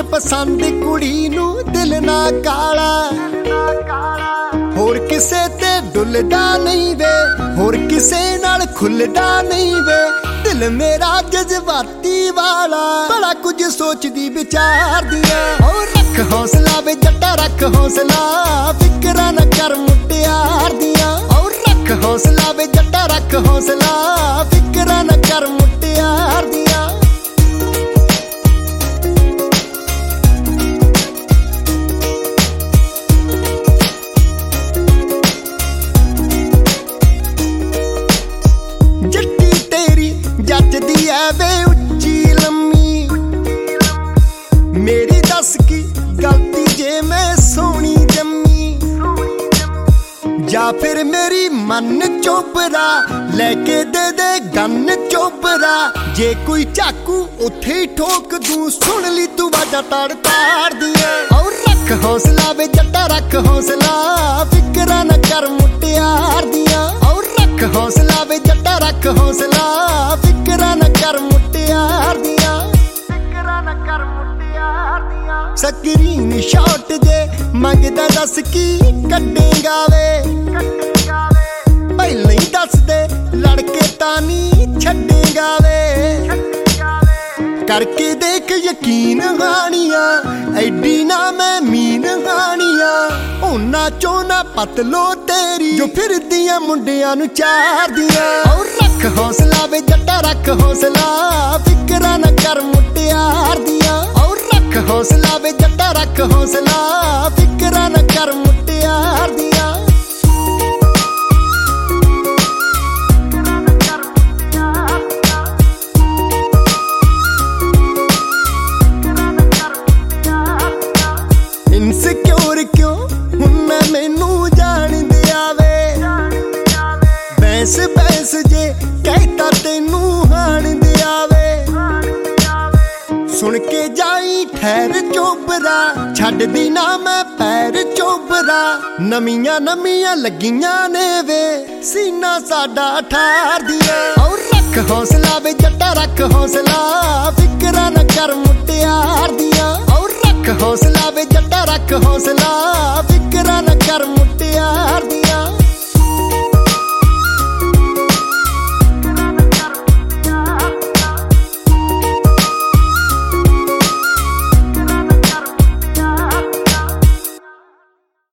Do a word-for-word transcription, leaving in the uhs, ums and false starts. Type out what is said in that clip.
पसंद कुड़ी नू दिल ना काला, होर किसे ते डुलदा नहीं वे, होर किसे नाल खुलदा नहीं वे। दिल मेरा जज्बाती वाला बड़ा कुछ सोचदी विचार दिया। और रख हौसला वे जट्टा रख हौसला, फिकरा न कर मुटियार दिया। और रख हौसला वे जट्टा रख हौसला, फिकरा न कर मुटियार दिया। जचदी है वे उच्ची लम्मी, मेरी दस की गलती जे मैं सोनी जम्मी, या फिर मेरी मन चोपरा लेके दे दे गन चोपरा। जे कोई चाकू उथे ही ठोक दूं, सुन ली तू वाजा ताड़ ताड़ दिया। और रख हौसला वे जट्टा रख हौसला, फिकरा न कर मुटियार दिया। और रख हौसला वे जट्टा रख हौसला, फिकरा न कर मुटियार दिया। फिकरा न कर मुटियार दिया। स्क्रीन शॉट जे मंगदा दस की कड्डेगा वे, पहले ही दस दे लड़के तानी छड्डेगा वे। करके देख यकीन हानिया, एडी ना मैं मीन हानिया। उन्ना चोना पतलो तेरी जो फिर दिया मुंडियां नू चार दिया। और रख हौसला वे जट्टा रख हौसला, फिकरा न कर मुटियार दिया। और रख हौसला वे जट्टा रख हौसला, फिकरा न कर मुटियार दिया। इनसिक्योर क्यों हुन्ना मैनू जान दिया वे, बैंस बैंस जे कहता तेनू हान दिया वे। सुन के जाई ठहर चोपरा, छड़ दी ना मैं पैर चोपरा। नमियां नमियां लगियां ने वे, सीना साडा ठार दिया। और रख हौसला वे जट्टा रख हौसला, फिकरा न कर मुटियार दिया। और रख हौसला वे जट्टा रख हौसला,